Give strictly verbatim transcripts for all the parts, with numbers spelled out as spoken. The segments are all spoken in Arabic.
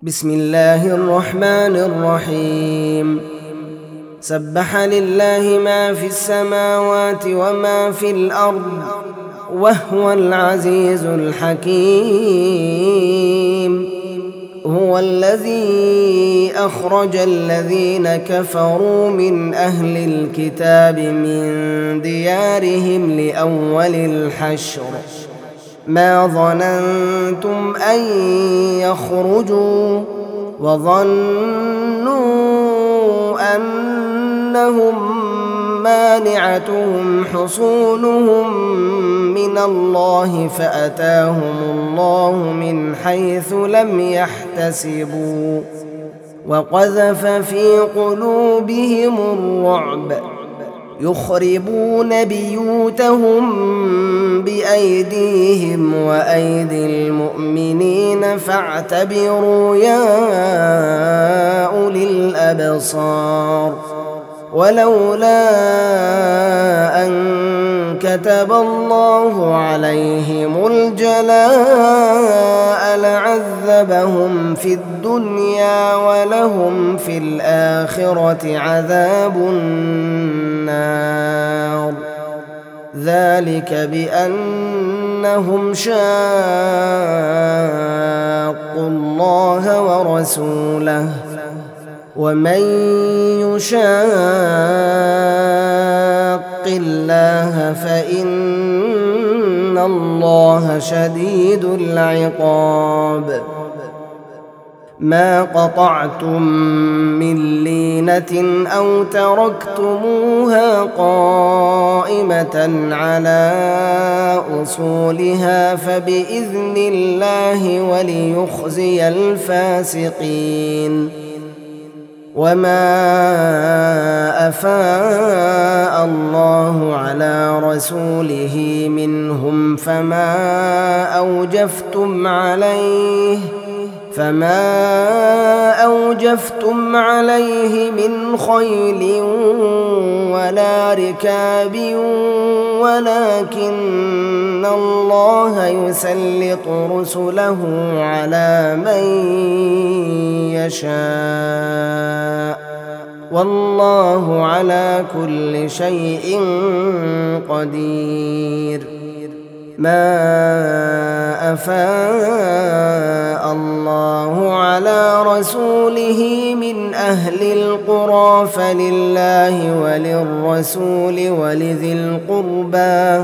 بسم الله الرحمن الرحيم. سبح لله ما في السماوات وما في الأرض وهو العزيز الحكيم. هو الذي أخرج الذين كفروا من أهل الكتاب من ديارهم لأول الحشر ما ظننتم أن يخرجوا وظنوا أنهم مانعتهم حصونهم من الله فأتاهم الله من حيث لم يحتسبوا وقذف في قلوبهم الرعب يخربون بيوتهم بأيديهم وأيدي المؤمنين فاعتبروا يا أولي الأبصار. ولولا أن كتب الله عليهم الجلاء لعذبهم في الدنيا ولهم في الآخرة عذاب النار. ذلك بأنهم شاقوا الله ورسوله ومن يشاق الله فإن الله شديد العقاب. ما قطعتم من لينة أو تركتموها قائمة على أصولها فبإذن الله وليخزي الفاسقين. وما أفاء الله على رسوله منهم فما أوجفتم عليه فما أوجفتم عليه من خيل ولا ركاب ولكن الله يسلط رسله على من يشاء والله على كل شيء قدير. ما أفاء الله على رسوله من أهل القرى فلله وللرسول ولذي القربى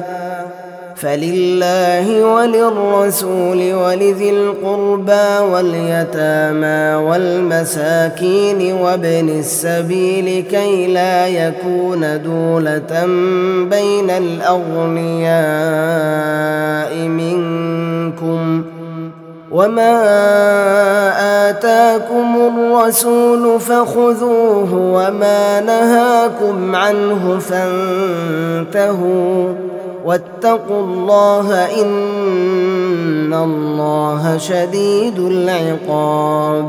فلله وللرسول ولذي القربى واليتامى والمساكين وابن السبيل كي لا يكون دولة بين الأغنياء منكم. وما آتاكم الرسول فخذوه وما نهاكم عنه فانتهوا واتقوا الله إن الله شديد العقاب.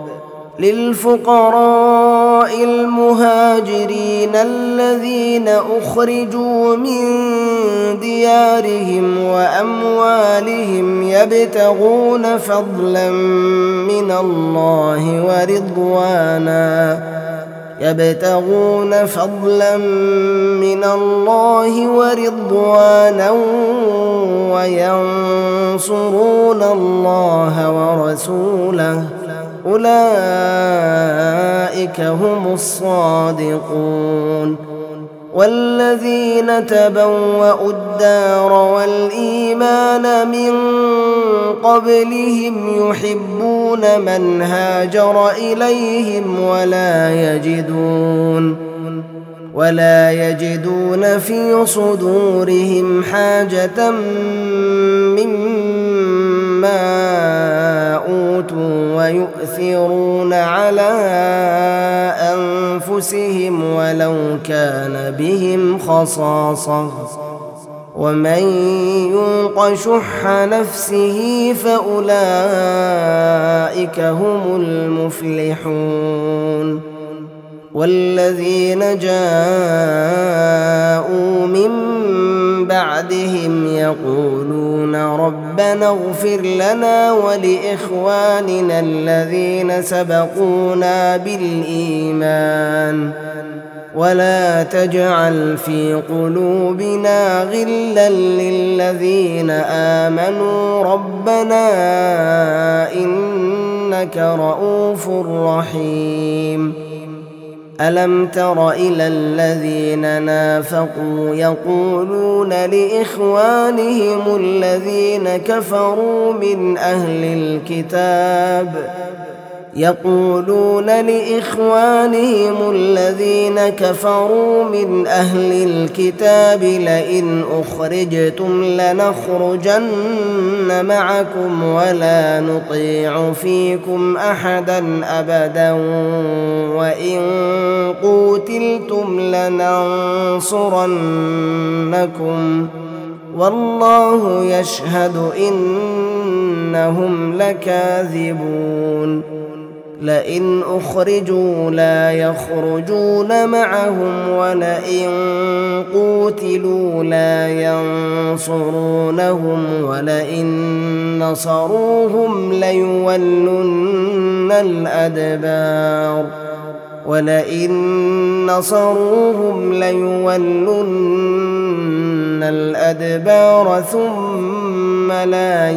للفقراء المهاجرين الذين أخرجوا من ديارهم وأموالهم يبتغون فضلا من الله ورضوانا يبتغون فضلا من الله ورضوانا وينصرون الله ورسوله أولئك هم الصادقون. والذين تبوأوا الدار والإيمان من قبلهم يحبون من هاجر إليهم ولا يجدون ولا يجدون في صدورهم حاجة مما أوتوا ويؤثرون على أنفسهم ولو كان بهم خصاصة ومن يوق شح نفسه فأولئك هم المفلحون. والذين جاءوا من بعدهم يقولون ربنا ربنا اغفر لنا ولإخواننا الذين سبقونا بالإيمان ولا تجعل في قلوبنا غلا للذين آمنوا ربنا إنك رؤوف رحيم. ألم تر إلى الذين نافقوا يقولون لإخوانهم الذين كفروا من أهل الكتاب يقولون لإخوانهم الذين كفروا من أهل الكتاب لئن أخرجتم لنخرجن معكم ولا نطيع فيكم أحدا أبدا وإن قوتلتم لننصرنكم والله يشهد إنهم لكاذبون. لئن أخرجوا لا يخرجون معهم ولئن قوتلوا لا ينصرونهم ولئن نصروهم ليولن الأدبار ولئن نصروهم ليولن الأدبار ثم لا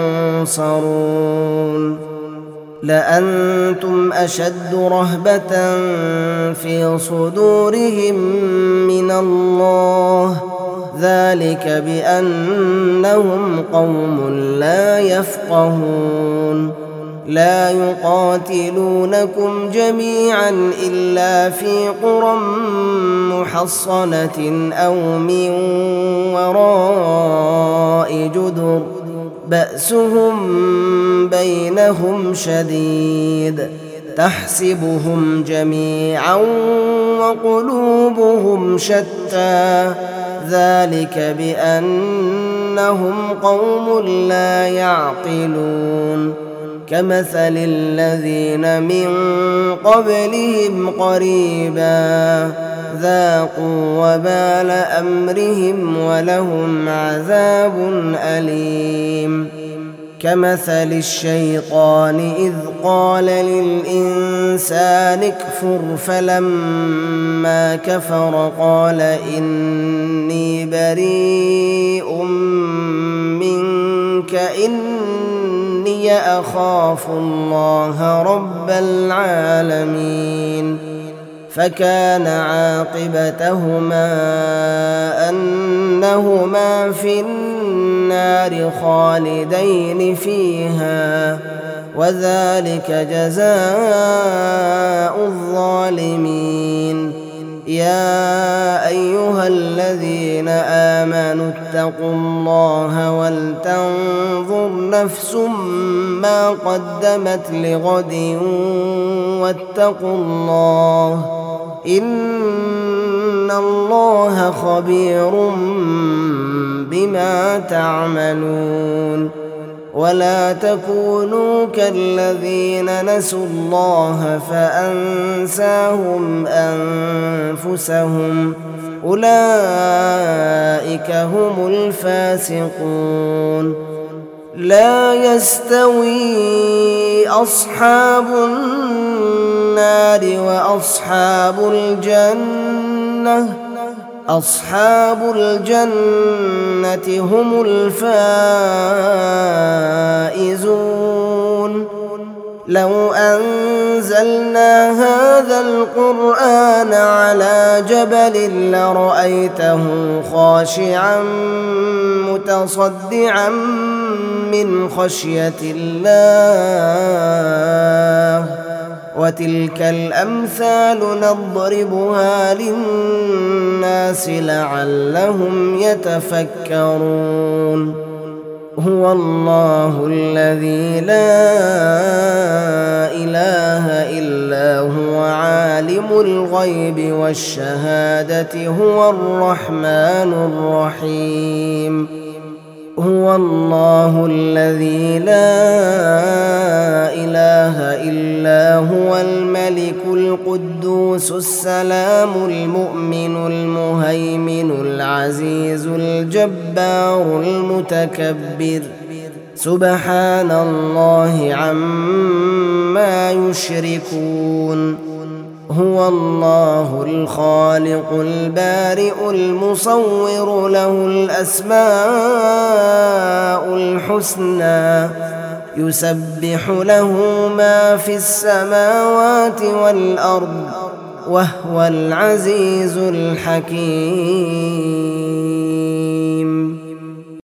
ينصرون. لأنتم أشد رهبة في صدورهم من الله ذلك بأنهم قوم لا يفقهون. لا يقاتلونكم جميعا إلا في قرى محصنة أو من وراء جدر بأسهم بينهم شديد تحسبهم جميعا وقلوبهم شتى ذلك بأنهم قوم لا يعقلون. كمثل الذين من قبلهم قريبا ذاقوا وبال أمرهم ولهم عذاب أليم. كمثل الشيطان إذ قال للإنسان اكفر فلما كفر قال إني بريء منك إني أخاف الله رب العالمين. فكان عاقبتهما أنهما في النار خالدين فيها وذلك جزاء الظالمين. يا أيها الذين آمنوا اتقوا الله ولتنظر نفس ما قدمت لغد واتقوا الله إن الله خبير بما تعملون. ولا تكونوا كالذين نسوا الله فأنساهم أنفسهم أولئك هم الفاسقون. لا يستوي أصحاب النار وأصحاب الجنة أصحاب الجنة هم الفائزون. لو أنزلنا هذا القرآن على جبل لرأيته خاشعا متصدعا من خشية الله وتلك الأمثال نضربها للناس لعلهم يتفكرون. هو الله الذي لا إله إلا هو عالم الغيب والشهادة هو الرحمن الرحيم. هو الله الذي لا إله إلا هو الملك القدوس السلام المؤمن المهيمن العزيز الجبار المتكبر سبحان الله عما يشركون هو الله الخالق البارئ المصور له الأسماء الحسنى يسبح له ما في السماوات والأرض وهو العزيز الحكيم.